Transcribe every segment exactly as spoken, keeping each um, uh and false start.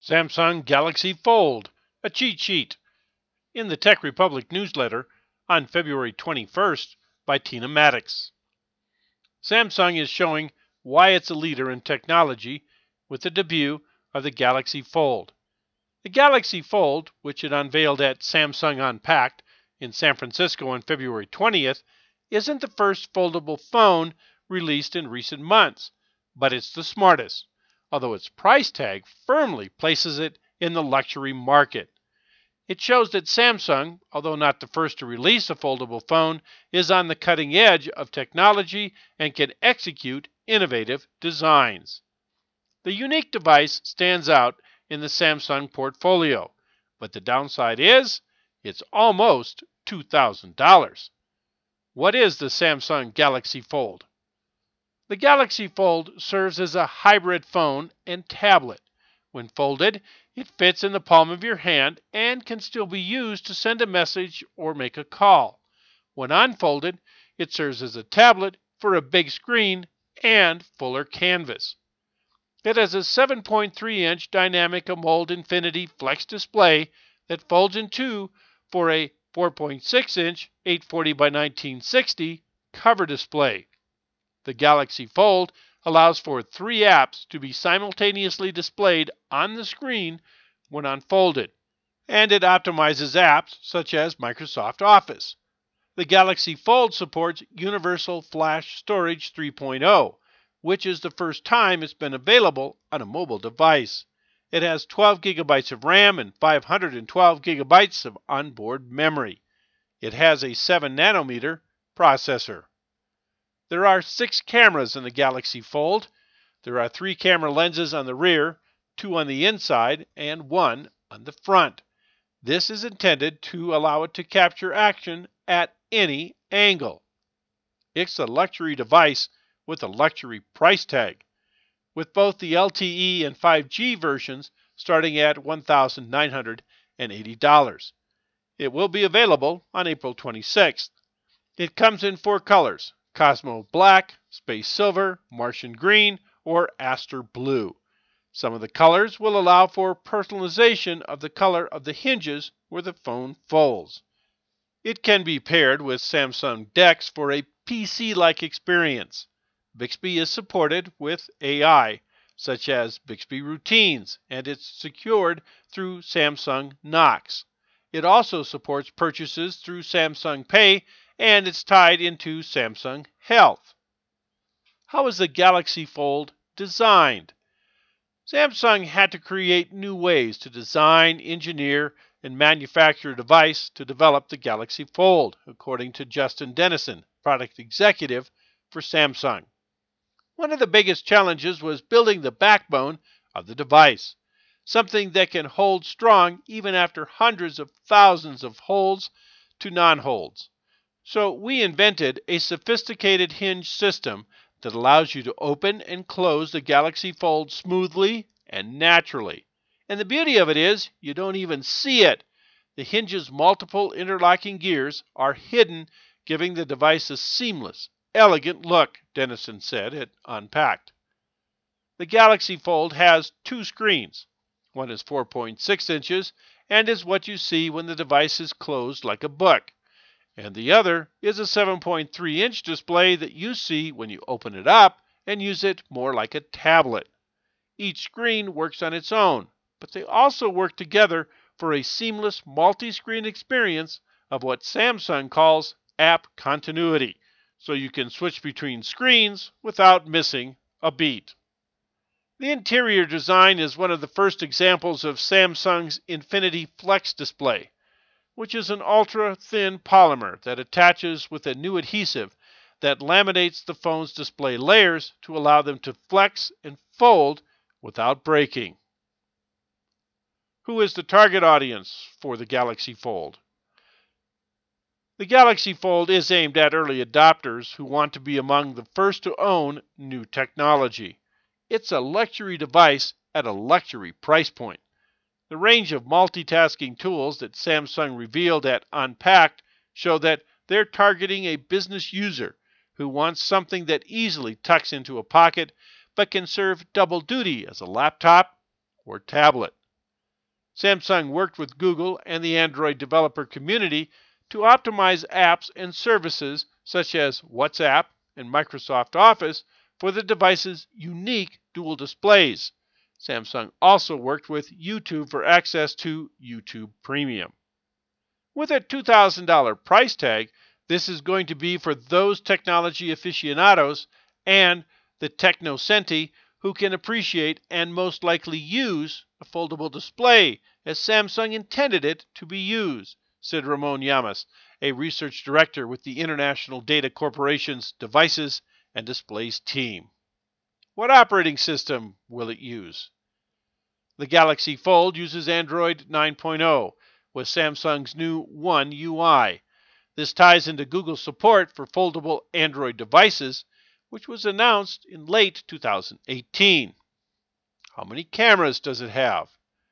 Samsung Galaxy Fold, a cheat sheet, in the Tech Republic newsletter on February twenty-first by Tina Maddox. Samsung is showing why it's a leader in technology with the debut of the Galaxy Fold. The Galaxy Fold, which it unveiled at Samsung Unpacked in San Francisco on February twentieth, isn't the first foldable phone released in recent months, but it's the smartest, although its price tag firmly places it in the luxury market. It shows that Samsung, although not the first to release a foldable phone, is on the cutting edge of technology and can execute innovative designs. The unique device stands out in the Samsung portfolio, but the downside is it's almost two thousand dollars. What is the Samsung Galaxy Fold? The Galaxy Fold serves as a hybrid phone and tablet. When folded, it fits in the palm of your hand and can still be used to send a message or make a call. When unfolded, it serves as a tablet for a big screen and fuller canvas. It has a seven point three inch Dynamic AMOLED Infinity Flex display that folds in two for a four point six inch eight forty by nineteen sixty cover display. The Galaxy Fold allows for three apps to be simultaneously displayed on the screen when unfolded, and it optimizes apps such as Microsoft Office. The Galaxy Fold supports Universal Flash Storage three point oh, which is the first time it's been available on a mobile device. It has twelve gigabytes of RAM and five hundred twelve gigabytes of onboard memory. It has a seven nanometer processor. There are six cameras in the Galaxy Fold. There are three camera lenses on the rear, two on the inside, and one on the front. This is intended to allow it to capture action at any angle. It's a luxury device with a luxury price tag, with both the L T E and five G versions starting at one thousand nine hundred eighty dollars. It will be available on April twenty-sixth. It comes in four colors: Cosmo Black, Space Silver, Martian Green, or Aster Blue. Some of the colors will allow for personalization of the color of the hinges where the phone folds. It can be paired with Samsung DeX for a P C-like experience. Bixby is supported with A I, such as Bixby Routines, and it's secured through Samsung Knox. It also supports purchases through Samsung Pay, and it's tied into Samsung Health. How is the Galaxy Fold designed? Samsung had to create new ways to design, engineer, and manufacture a device to develop the Galaxy Fold, according to Justin Dennison, product executive for Samsung. One of the biggest challenges was building the backbone of the device, something that can hold strong even after hundreds of thousands of holds to non-holds. So we invented a sophisticated hinge system that allows you to open and close the Galaxy Fold smoothly and naturally. And the beauty of it is you don't even see it. The hinge's multiple interlocking gears are hidden, giving the device a seamless, elegant look, Dennison said at Unpacked. The Galaxy Fold has two screens. One is four point six inches and is what you see when the device is closed like a book. And the other is a seven point three inch display that you see when you open it up and use it more like a tablet. Each screen works on its own, but they also work together for a seamless multi-screen experience of what Samsung calls app continuity, so you can switch between screens without missing a beat. The interior design is one of the first examples of Samsung's Infinity Flex display, which is an ultra-thin polymer that attaches with a new adhesive that laminates the phone's display layers to allow them to flex and fold without breaking. Who is the target audience for the Galaxy Fold? The Galaxy Fold is aimed at early adopters who want to be among the first to own new technology. It's a luxury device at a luxury price point. The range of multitasking tools that Samsung revealed at Unpacked show that they're targeting a business user who wants something that easily tucks into a pocket but can serve double duty as a laptop or tablet. Samsung worked with Google and the Android developer community to optimize apps and services such as WhatsApp and Microsoft Office for the device's unique dual displays. Samsung also worked with YouTube for access to YouTube Premium. With a two thousand dollars price tag, this is going to be for those technology aficionados and the technosenti who can appreciate and most likely use a foldable display as Samsung intended it to be used, said Ramon Llamas, a research director with the International Data Corporation's Devices and Displays team. What operating system will it use? The Galaxy Fold uses Android nine point oh with Samsung's new One U I. This ties into Google's support for foldable Android devices, which was announced in late two thousand eighteen. How many cameras does it have?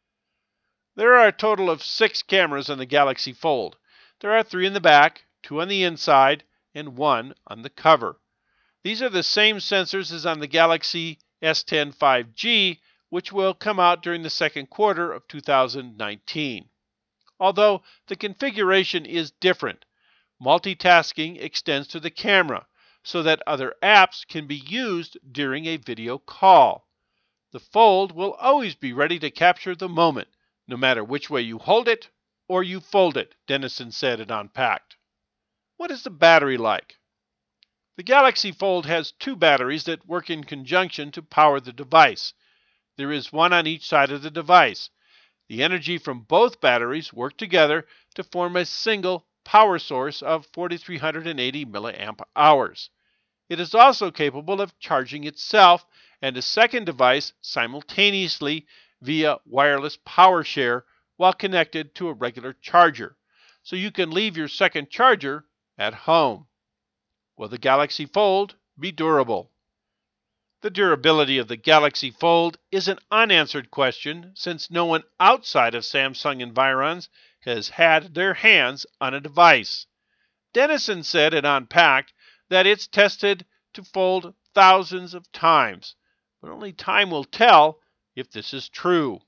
There are a total of six cameras on the Galaxy Fold. There are three in the back, two on the inside, and one on the cover. These are the same sensors as on the Galaxy S ten five G, which will come out during the second quarter of two thousand nineteen. Although the configuration is different, multitasking extends to the camera so that other apps can be used during a video call. The Fold will always be ready to capture the moment, no matter which way you hold it or you fold it, Dennison said at Unpacked. What is the battery like? The Galaxy Fold has two batteries that work in conjunction to power the device. There is one on each side of the device. The energy from both batteries work together to form a single power source of four thousand three hundred eighty milliamp hours. It is also capable of charging itself and a second device simultaneously via wireless power share while connected to a regular charger, so you can leave your second charger at home. Will the Galaxy Fold be durable? The durability of the Galaxy Fold is an unanswered question since no one outside of Samsung environs has had their hands on a device. Dennison said at Unpacked that it's tested to fold thousands of times, but only time will tell if this is true.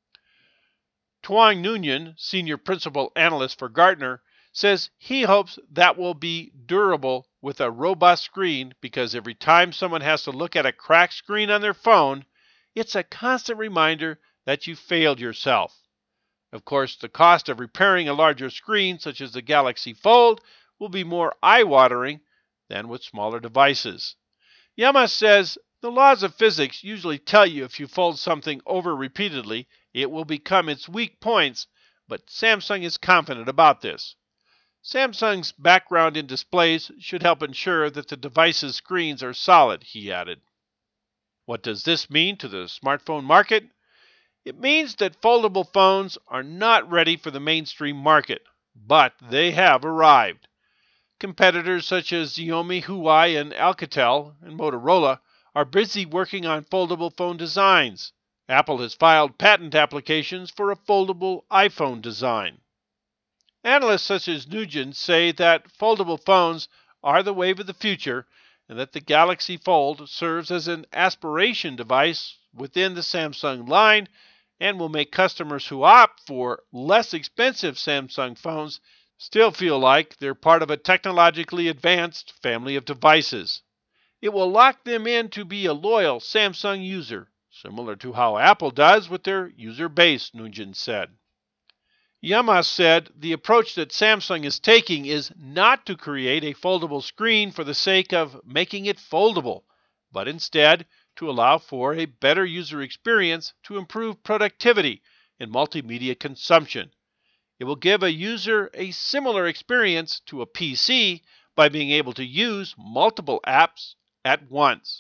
Tuan Nguyen, senior principal analyst for Gartner, says he hopes that will be durable with a robust screen because every time someone has to look at a cracked screen on their phone, it's a constant reminder that you failed yourself. Of course, the cost of repairing a larger screen such as the Galaxy Fold will be more eye-watering than with smaller devices. Llamas says the laws of physics usually tell you if you fold something over repeatedly, it will become its weak points, but Samsung is confident about this. Samsung's background in displays should help ensure that the device's screens are solid, he added. What does this mean to the smartphone market? It means that foldable phones are not ready for the mainstream market, but they have arrived. Competitors such as Xiaomi, Huawei, and Alcatel and Motorola are busy working on foldable phone designs. Apple has filed patent applications for a foldable iPhone design. Analysts such as Nugent say that foldable phones are the wave of the future and that the Galaxy Fold serves as an aspiration device within the Samsung line and will make customers who opt for less expensive Samsung phones still feel like they're part of a technologically advanced family of devices. It will lock them in to be a loyal Samsung user, similar to how Apple does with their user base, Nugent said. Llamas said the approach that Samsung is taking is not to create a foldable screen for the sake of making it foldable, but instead to allow for a better user experience to improve productivity and multimedia consumption. It will give a user a similar experience to a P C by being able to use multiple apps at once.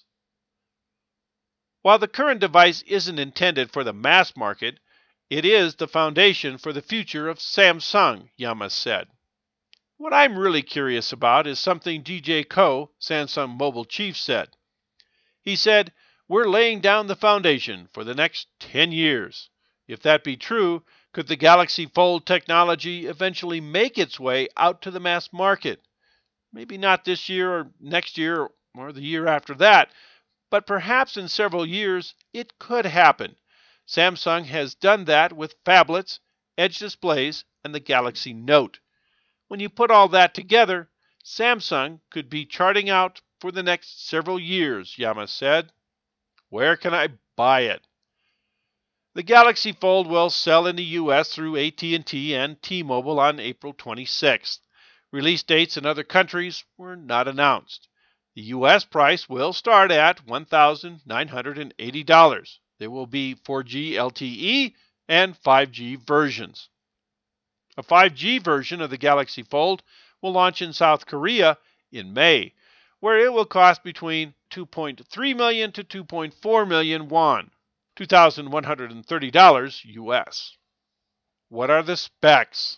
While the current device isn't intended for the mass market, it is the foundation for the future of Samsung, Llamas said. What I'm really curious about is something D J Koh, Samsung Mobile chief, said. He said, "We're laying down the foundation for the next ten years. If that be true, could the Galaxy Fold technology eventually make its way out to the mass market? Maybe not this year or next year or the year after that, but perhaps in several years it could happen. Samsung has done that with phablets, edge displays, and the Galaxy Note. When you put all that together, Samsung could be charting out for the next several years, Yama said. Where can I buy it? The Galaxy Fold will sell in the U S through A T and T and T-Mobile on April twenty-sixth. Release dates in other countries were not announced. The U S price will start at one thousand nine hundred eighty dollars. There will be four G L T E and five G versions. A five G version of the Galaxy Fold will launch in South Korea in May, where it will cost between two point three million to two point four million won, two thousand one hundred thirty dollars U S. What are the specs?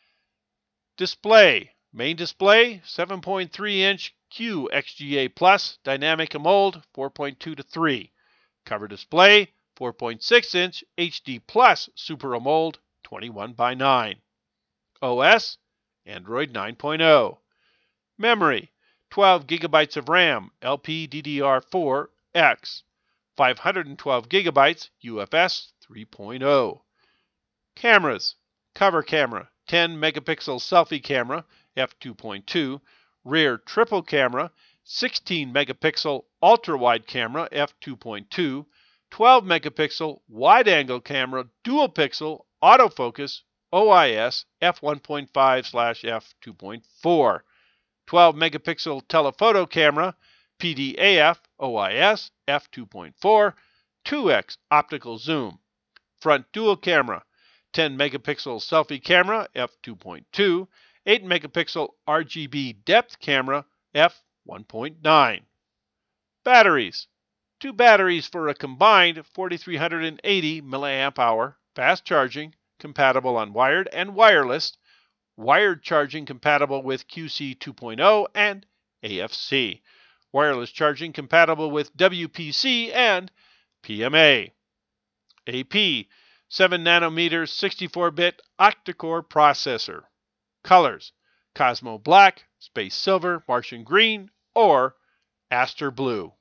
Display. Main display, seven point three inch Q X G A Plus Dynamic AMOLED four point two to three. Cover display, four point six inch H D Plus Super AMOLED twenty-one by nine. O S, Android nine point oh. Memory, twelve gigabytes of RAM, L P D D R four X, five hundred twelve gigabytes, U F S three point oh. Cameras, cover camera, ten megapixel selfie camera, f two point two, rear triple camera, sixteen megapixel ultra-wide camera, f two point two, twelve megapixel wide-angle camera, dual pixel, autofocus, O I S, f one point five slash f two point four, twelve megapixel telephoto camera, P D A F, O I S, f two point four, two x optical zoom, front dual camera, ten megapixel selfie camera, f two point two, eight megapixel R G B depth camera, f one point nine. Batteries. Two batteries for a combined four thousand three hundred eighty milliamp hour, fast charging, compatible on wired and wireless, wired charging compatible with Q C two point oh and A F C, wireless charging compatible with W P C and P M A. A P, seven nanometer sixty-four bit octa-core processor. Colors, Cosmo Black, Space Silver, Martian Green, or Aster Blue.